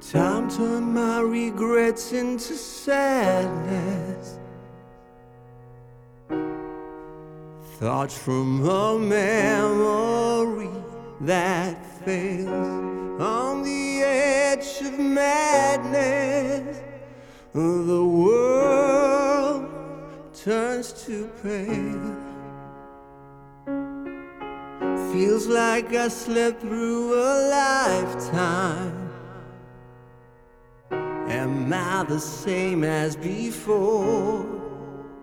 Time turned my regrets into sadness. Thoughts from a memory that fails on the edge of madness. The world turns to pale. Feels like I slept through a lifetime. Am I the same as before?